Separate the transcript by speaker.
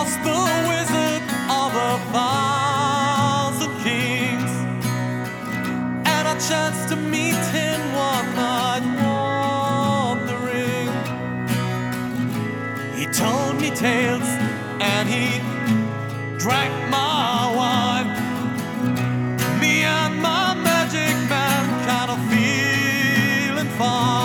Speaker 1: was the wizard of 1,000 kings, and I chanced to meet him one night wandering. He told me tales and he drank my wine. Me and my magic man kind of feeling fine.